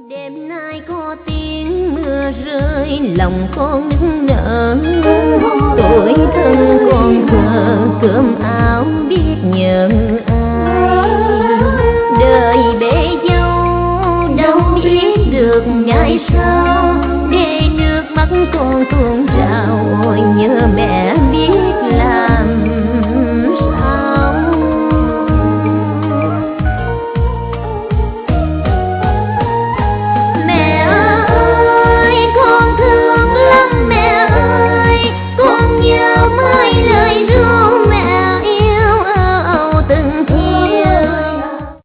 Đêm nay có tiếng mưa rơi, lòng con nức nở. Tuổi thân con thơ, cơm áo biết nhờ ai. Đời bể dâu, đâu biết được ngày sau. Để nước mắt con tuôn trào, ôi nhớ mẹ